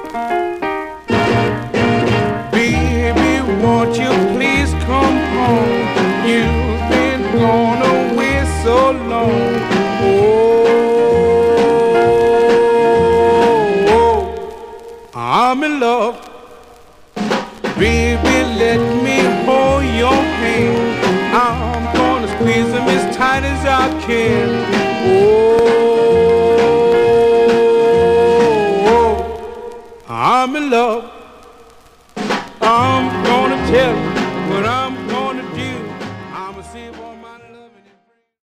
Baby, won't you please come home? You've been gone away so long. Oh, I'm in love. Baby, let me hold your hand. I'm gonna squeeze them as tight as I can. Oh, I'm in love. I'm gonna tell you